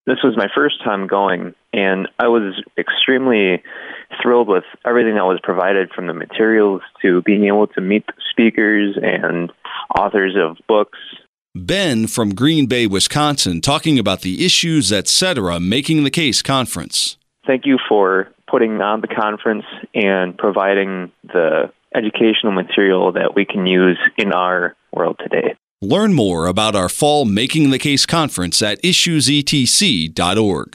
This was my first time going, and I was extremely thrilled with everything that was provided, from the materials to being able to meet the speakers and authors of books. Ben from Green Bay, Wisconsin, talking about the Issues, Etc. Making the Case conference. Thank you for putting on the conference and providing the educational material that we can use in our world today. Learn more about our fall Making the Case conference at issuesetc.org.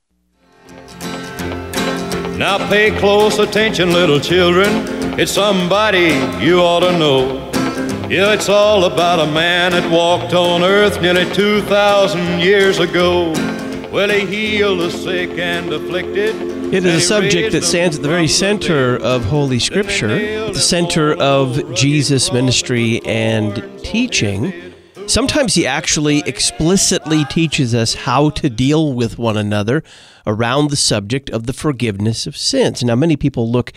Now pay close attention, little children. It's somebody you ought to know. Yeah, it's all about a man that walked on earth nearly 2,000 years ago. Well, he healed the sick and afflicted. It is a subject that stands at the very center of Holy Scripture, at the center of Jesus' ministry and teaching. Sometimes he actually explicitly teaches us how to deal with one another around the subject of the forgiveness of sins. Now, many people look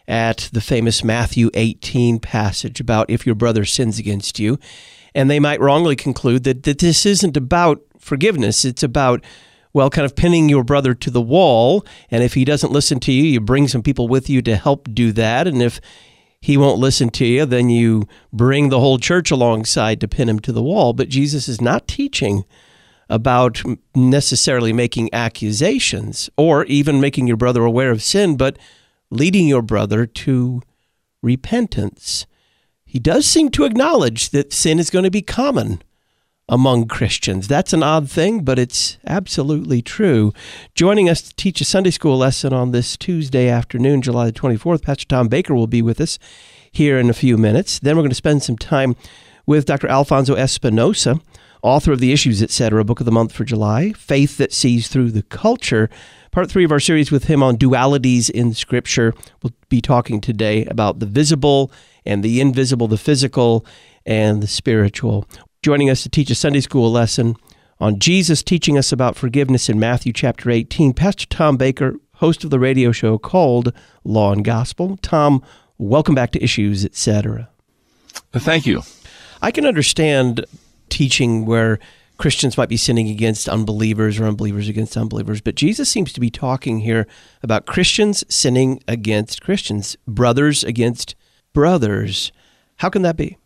at the famous Matthew 18 passage about if your brother sins against you, and they might wrongly conclude that this isn't about forgiveness. It's about, well, kind of pinning your brother to the wall, and if he doesn't listen to you, you bring some people with you to help do that, and if he won't listen to you, then you bring the whole church alongside to pin him to the wall. But Jesus is not teaching about necessarily making accusations or even making your brother aware of sin, but leading your brother to repentance. He does seem to acknowledge that sin is going to be common among Christians. That's an odd thing, but it's absolutely true. Joining us to teach a Sunday school lesson on this Tuesday afternoon, July the 24th, Pastor Tom Baker will be with us here in a few minutes. Then we're going to spend some time with Dr. Alfonso Espinosa, author of the Issues, Etc., Book of the Month for July, Faith That Sees Through the Culture. Part 3 of our series with him on dualities in Scripture. We'll be talking today about the visible and the invisible, the physical and the spiritual. Joining us to teach a Sunday school lesson on Jesus teaching us about forgiveness in Matthew chapter 18, Pastor Tom Baker, host of the radio show called Law and Gospel. Tom, welcome back to Issues, Etc. Thank you. I can understand teaching where Christians might be sinning against unbelievers or unbelievers against unbelievers, but Jesus seems to be talking here about Christians sinning against Christians, brothers against brothers. How can that be?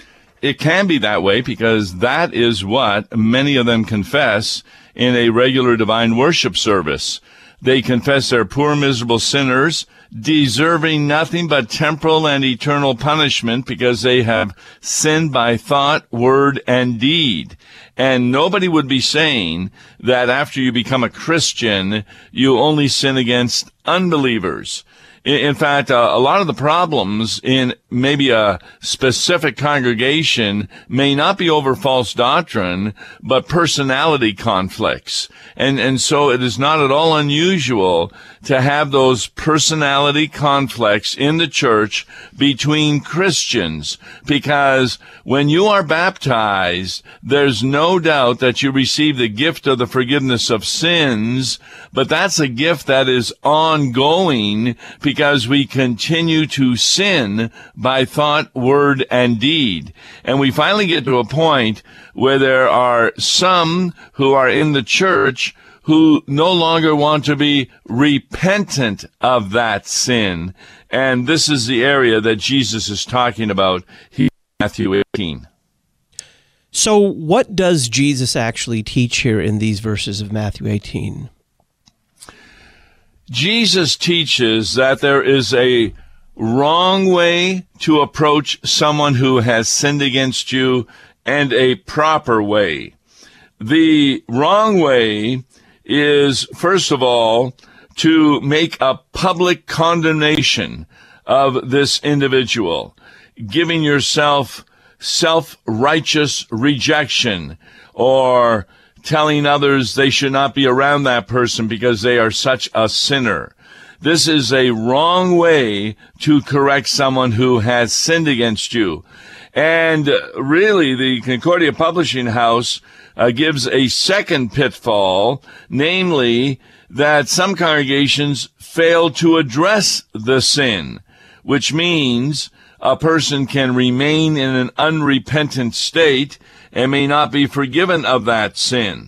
It can be that way because that is what many of them confess in a regular divine worship service. They confess they're poor, miserable sinners, deserving nothing but temporal and eternal punishment because they have sinned by thought, word, and deed. And nobody would be saying that after you become a Christian, you only sin against unbelievers. In fact, a lot of the problems in maybe a specific congregation may not be over false doctrine, but personality conflicts. And so it is not at all unusual to have those personality conflicts in the church between Christians, because when you are baptized, there's no doubt that you receive the gift of the forgiveness of sins, but that's a gift that is ongoing because we continue to sin by thought, word, and deed. And we finally get to a point where there are some who are in the church who no longer want to be repentant of that sin. And this is the area that Jesus is talking about here in Matthew 18. So what does Jesus actually teach here in these verses of Matthew 18? Jesus teaches that there is a wrong way to approach someone who has sinned against you and a proper way. The wrong way is, first of all, to make a public condemnation of this individual, giving yourself self-righteous rejection, or telling others they should not be around that person because they are such a sinner. This is a wrong way to correct someone who has sinned against you. And really, the Concordia Publishing House gives a second pitfall, namely that some congregations fail to address the sin, which means a person can remain in an unrepentant state and may not be forgiven of that sin.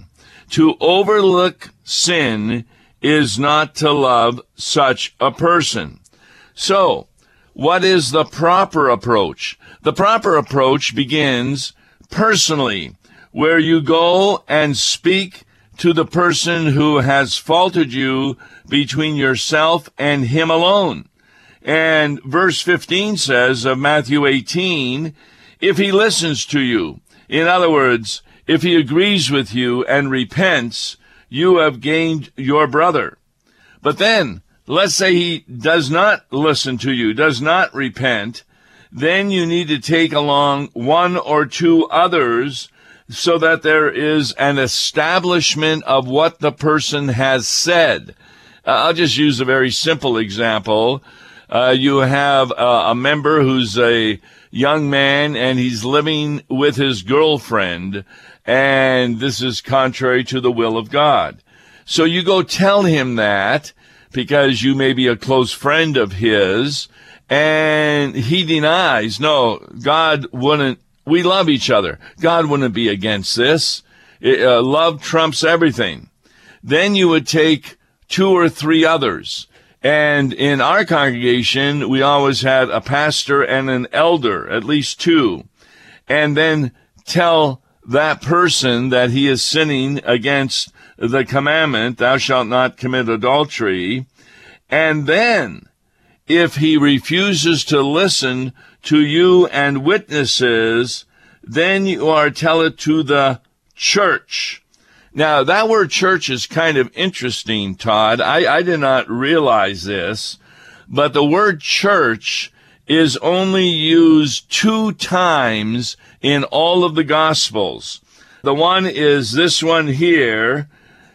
To overlook sin is not to love such a person. So, what is the proper approach? The proper approach begins personally, where you go and speak to the person who has faulted you between yourself and him alone. And verse 15 says of Matthew 18, if he listens to you, in other words, if he agrees with you and repents, you have gained your brother. But then, let's say he does not listen to you, does not repent, then you need to take along one or two others so that there is an establishment of what the person has said. I'll just use a very simple example. You have a member who's a young man and he's living with his girlfriend, and this is contrary to the will of God. So you go tell him that because you may be a close friend of his, and he denies, no, God wouldn't, we love each other. God wouldn't be against this. Love trumps everything. Then you would take two or three others. And in our congregation, we always had a pastor and an elder, at least two, and then tell that person that he is sinning against the commandment, thou shalt not commit adultery. And then, if he refuses to listen to you and witnesses, then you are tell it to the church. Now, that word church is kind of interesting, Todd. I did not realize this, but the word church is only used 2 times in all of the Gospels. The one is this one here,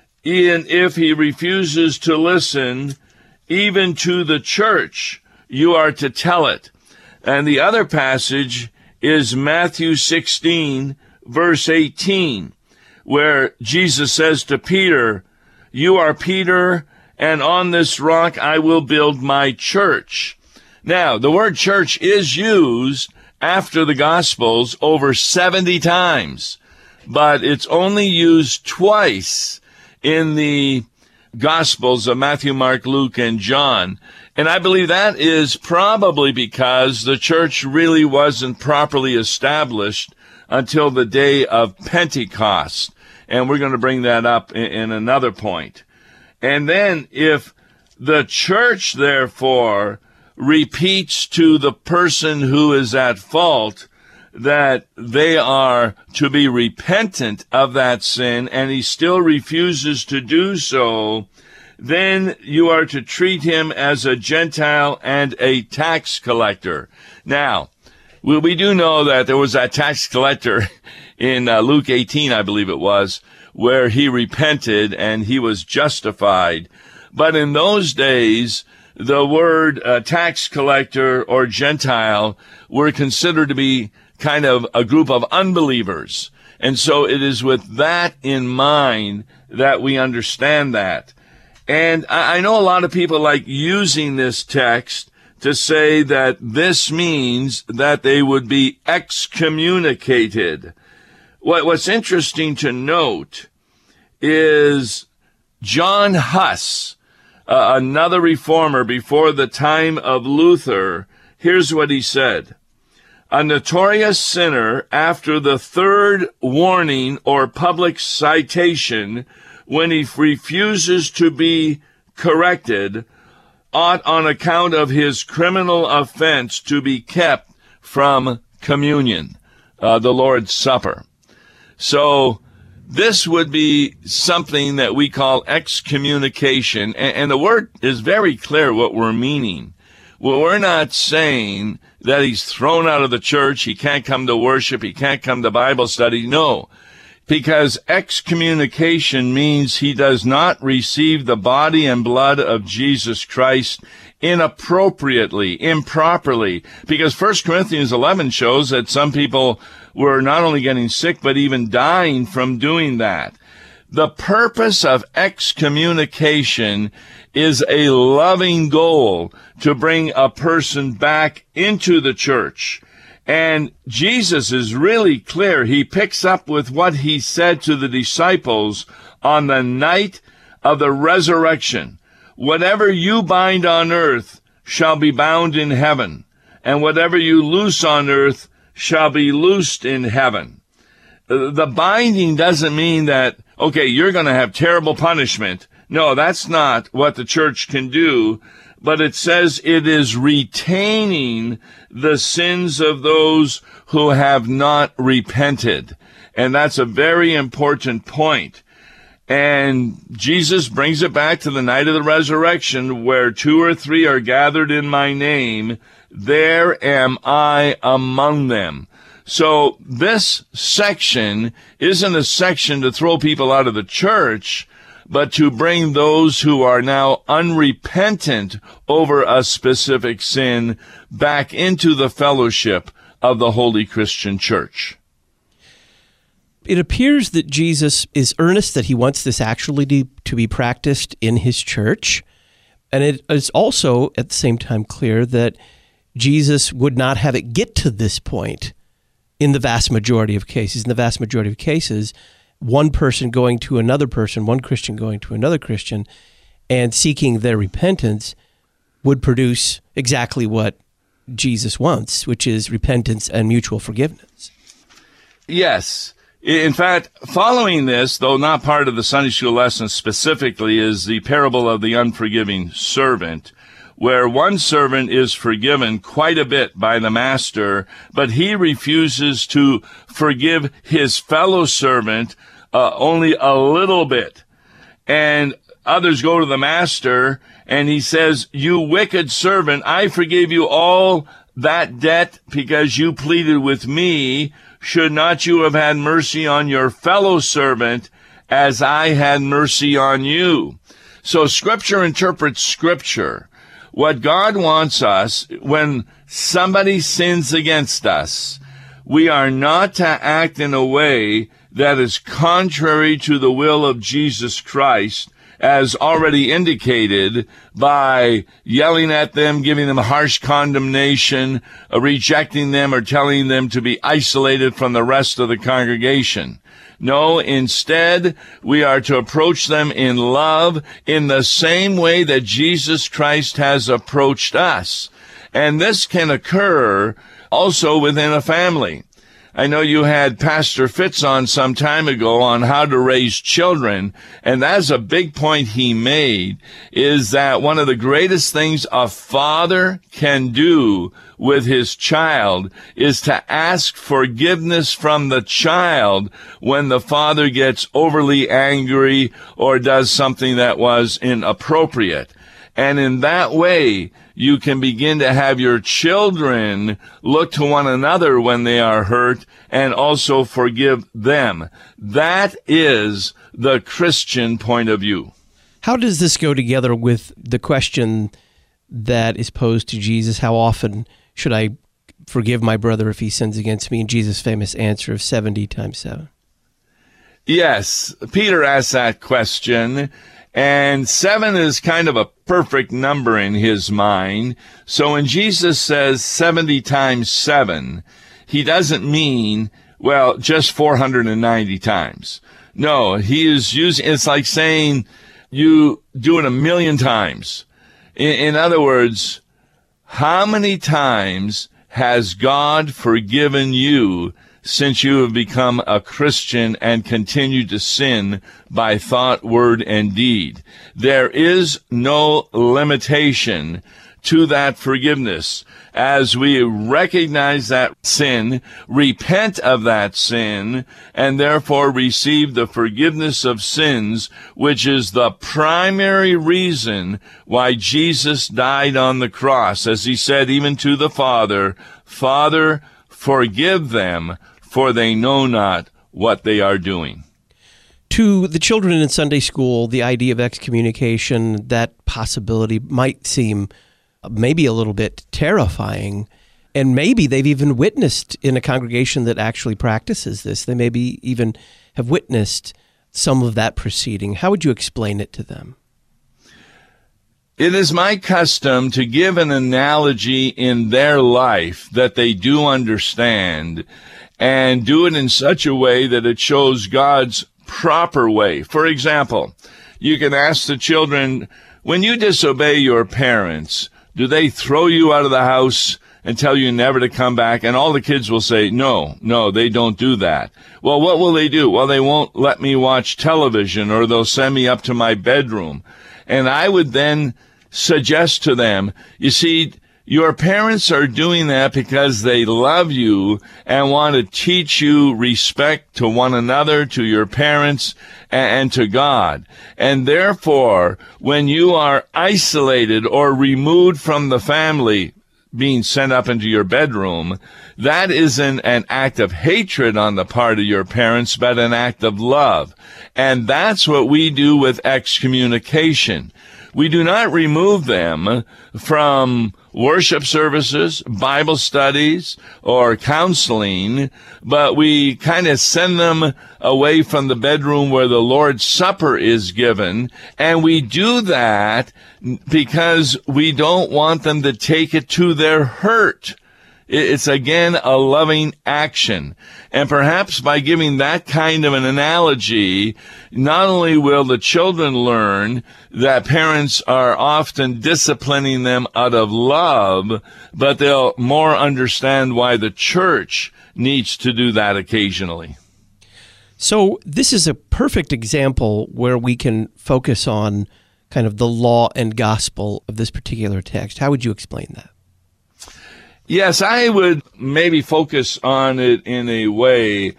and if he refuses to listen, even to the church, you are to tell it. And the other passage is Matthew 16, verse 18. Where Jesus says to Peter, you are Peter, and on this rock I will build my church. Now, the word church is used after the Gospels over 70 times, but it's only used twice in the Gospels of Matthew, Mark, Luke, and John. And I believe that is probably because the church really wasn't properly established until the day of Pentecost. And we're going to bring that up in another point. And then if the church, therefore, repeats to the person who is at fault that they are to be repentant of that sin, and he still refuses to do so, then you are to treat him as a Gentile and a tax collector. Now, we do know that there was that tax collector in Luke 18, I believe it was, where he repented and he was justified. But in those days, the word tax collector or Gentile were considered to be kind of a group of unbelievers. And so it is with that in mind that we understand that. And I know a lot of people like using this text to say that this means that they would be excommunicated. What's interesting to note is John Huss, another reformer before the time of Luther. Here's what he said. A notorious sinner, after the third warning or public citation, when he refuses to be corrected, ought on account of his criminal offense to be kept from communion, the Lord's Supper. So this would be something that we call excommunication, and the word is very clear what we're meaning. Well, we're not saying that he's thrown out of the church, he can't come to worship, he can't come to Bible study. No, because excommunication means he does not receive the body and blood of Jesus Christ inappropriately, improperly, because 1 Corinthians 11 shows that some people were not only getting sick, but even dying from doing that. The purpose of excommunication is a loving goal to bring a person back into the church. And Jesus is really clear. He picks up with what he said to the disciples on the night of the resurrection. Whatever you bind on earth shall be bound in heaven, and whatever you loose on earth shall be loosed in heaven. The binding doesn't mean that, okay, you're going to have terrible punishment. No, that's not what the church can do. But it says it is retaining the sins of those who have not repented. And that's a very important point. And Jesus brings it back to the night of the resurrection, where 2 or 3 are gathered in my name, there am I among them. So this section isn't a section to throw people out of the church, but to bring those who are now unrepentant over a specific sin back into the fellowship of the Holy Christian Church. It appears that Jesus is earnest that he wants this actually to be practiced in his church. And it is also at the same time clear that Jesus would not have it get to this point in the vast majority of cases. In the vast majority of cases, one person going to another person, one Christian going to another Christian, and seeking their repentance would produce exactly what Jesus wants, which is repentance and mutual forgiveness. Yes. In fact, following this, though not part of the Sunday school lesson specifically, is the parable of the unforgiving servant, where one servant is forgiven quite a bit by the master, but he refuses to forgive his fellow servant only a little bit. And others go to the master, and he says, "You wicked servant, I forgave you all that debt because you pleaded with me. Should not you have had mercy on your fellow servant as I had mercy on you?" So Scripture interprets Scripture. What God wants us, when somebody sins against us, we are not to act in a way that is contrary to the will of Jesus Christ, as already indicated by yelling at them, giving them harsh condemnation, rejecting them, or telling them to be isolated from the rest of the congregation. No, instead, we are to approach them in love in the same way that Jesus Christ has approached us. And this can occur also within a family. I know you had Pastor Fitz on some time ago on how to raise children, and that's a big point he made, is that one of the greatest things a father can do with his child is to ask forgiveness from the child when the father gets overly angry or does something that was inappropriate. And in that way, you can begin to have your children look to one another when they are hurt and also forgive them. That is the Christian point of view. How does this go together with the question that is posed to Jesus? How often should I forgive my brother if he sins against me? And Jesus' famous answer of 70 times 7. Yes, Peter asked that question. And 7 is kind of a perfect number in his mind. So when Jesus says 70 times 7, he doesn't mean, well, just 490 times. No, he is using, it's like saying you do it 1,000,000 times. In other words, how many times has God forgiven you since you have become a Christian and continue to sin by thought, word, and deed? There is no limitation to that forgiveness. As we recognize that sin, repent of that sin, and therefore receive the forgiveness of sins, which is the primary reason why Jesus died on the cross. As he said even to the Father, "Father, forgive them, for they know not what they are doing." To the children in Sunday school, the idea of excommunication, that possibility might seem maybe a little bit terrifying, and maybe they've even witnessed in a congregation that actually practices this. They maybe even have witnessed some of that proceeding. How would you explain it to them? it is my custom to give an analogy in their life that they do understand, and do it in such a way that it shows God's proper way. For example, you can ask the children, when you disobey your parents, do they throw you out of the house and tell you never to come back? And all the kids will say, no, they don't do that. Well, what will they do? Well, they won't let me watch television, or they'll send me up to my bedroom. And I would then suggest to them, you see, your parents are doing that because they love you and want to teach you respect to one another, to your parents, and to God. And therefore, when you are isolated or removed from the family, being sent up into your bedroom, that isn't an act of hatred on the part of your parents, but an act of love. And that's what we do with excommunication. We do not remove them from worship services, Bible studies, or counseling, but we kind of send them away from the bedroom where the Lord's Supper is given, and we do that because we don't want them to take it to their hurt. It's, again, a loving action. And perhaps by giving that kind of an analogy, not only will the children learn that parents are often disciplining them out of love, but they'll more understand why the church needs to do that occasionally. So this is a perfect example where we can focus on kind of the law and gospel of this particular text. How would you explain that? Yes, I would maybe focus on it in a way.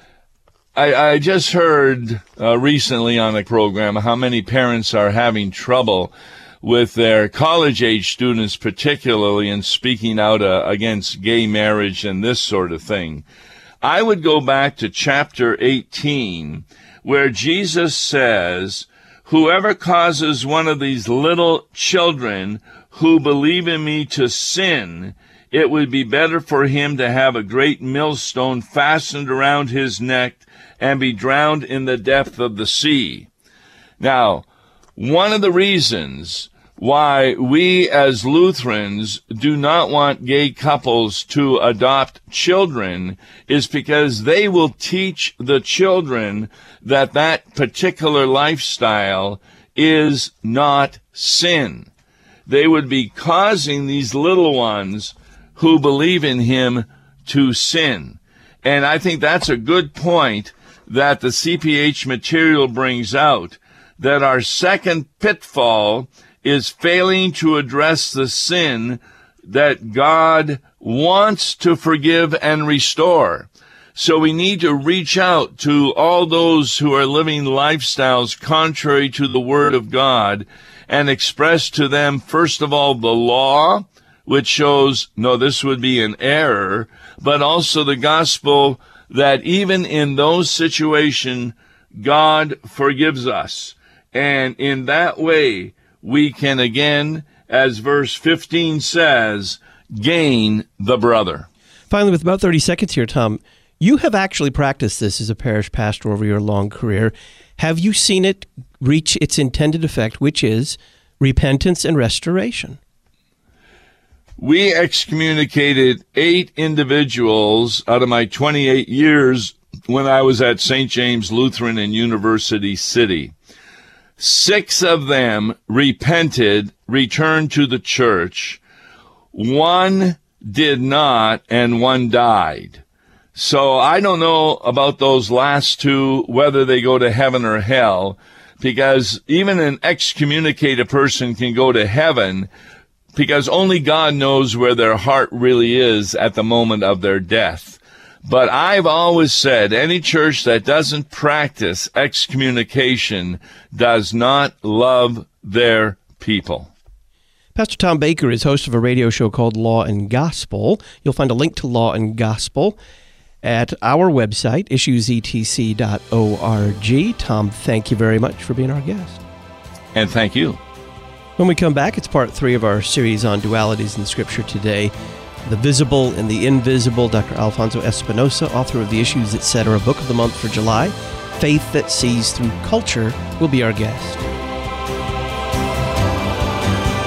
I just heard recently on a program how many parents are having trouble with their college-age students, particularly in speaking out against gay marriage and this sort of thing. I would go back to chapter 18, where Jesus says, whoever causes one of these little children who believe in me to sin, it would be better for him to have a great millstone fastened around his neck and be drowned in the depth of the sea. Now, one of the reasons why we as Lutherans do not want gay couples to adopt children is because they will teach the children that that particular lifestyle is not sin. They would be causing these little ones who believe in him to sin. And I think that's a good point that the CPH material brings out, that our second pitfall is failing to address the sin that God wants to forgive and restore. So we need to reach out to all those who are living lifestyles contrary to the Word of God and express to them, first of all, the law, which shows, no, this would be an error, but also the gospel that even in those situations, God forgives us. And in that way, we can again, as verse 15 says, gain the brother. Finally, with about 30 seconds here, Tom, you have actually practiced this as a parish pastor over your long career. Have you seen it reach its intended effect, which is repentance and restoration? We excommunicated 8 individuals out of my 28 years when I was at St. James Lutheran in University City. 6 of them repented, returned to the church. 1 did not, and 1 died. So I don't know about those last 2, whether they go to heaven or hell, because even an excommunicated person can go to heaven, because only God knows where their heart really is at the moment of their death. But I've always said any church that doesn't practice excommunication does not love their people. Pastor Tom Baker is host of a radio show called Law and Gospel. You'll find a link to Law and Gospel at our website, issuesetc.org. Tom, thank you very much for being our guest. And thank you. When we come back, it's part 3 of our series on dualities in Scripture today. The Visible and the Invisible. Dr. Alfonso Espinosa, author of the Issues, Etc. Book of the Month for July, Faith That Sees Through Culture, will be our guest.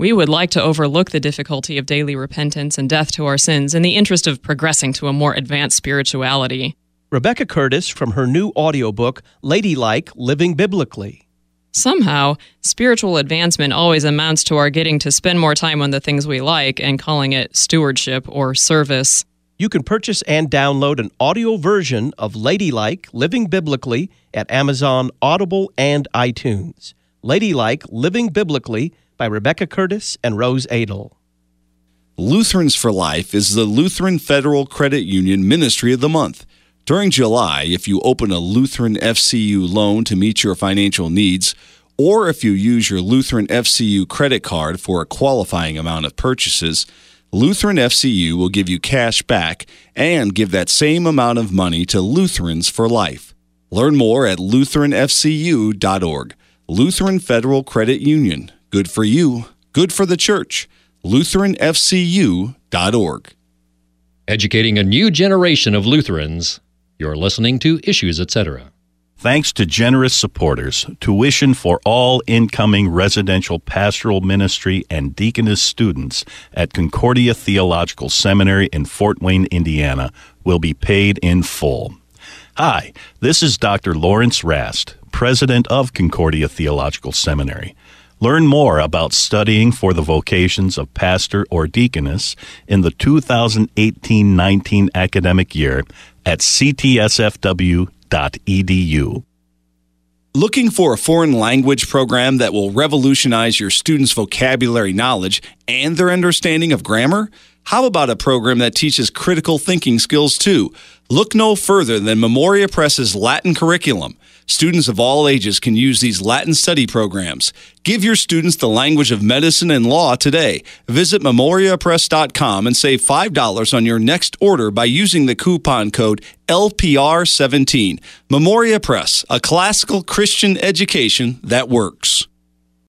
We would like to overlook the difficulty of daily repentance and death to our sins in the interest of progressing to a more advanced spirituality. Rebecca Curtis from her new audiobook, Ladylike, Living Biblically. Somehow, spiritual advancement always amounts to our getting to spend more time on the things we like and calling it stewardship or service. You can purchase and download an audio version of Ladylike, Living Biblically at Amazon, Audible, and iTunes. Ladylike, Living Biblically by Rebecca Curtis and Rose Adel. Lutherans for Life is the Lutheran Federal Credit Union Ministry of the Month. During July, if you open a Lutheran FCU loan to meet your financial needs, or if you use your Lutheran FCU credit card for a qualifying amount of purchases, Lutheran FCU will give you cash back and give that same amount of money to Lutherans for Life. Learn more at lutheranfcu.org. Lutheran Federal Credit Union. Good for you, good for the church. lutheranfcu.org. Educating a new generation of Lutherans. You're listening to Issues, Etc. Thanks to generous supporters, tuition for all incoming residential pastoral ministry and deaconess students at Concordia Theological Seminary in Fort Wayne, Indiana, will be paid in full. Hi, this is Dr. Lawrence Rast, president of Concordia Theological Seminary. Learn more about studying for the vocations of pastor or deaconess in the 2018-19 academic year at ctsfw.edu. Looking for a foreign language program that will revolutionize your students' vocabulary knowledge and their understanding of grammar? How about a program that teaches critical thinking skills too? Look no further than Memoria Press's Latin curriculum. Students of all ages can use these Latin study programs. Give your students the language of medicine and law today. Visit memoriapress.com and save $5 on your next order by using the coupon code LPR17. Memoria Press, a classical Christian education that works.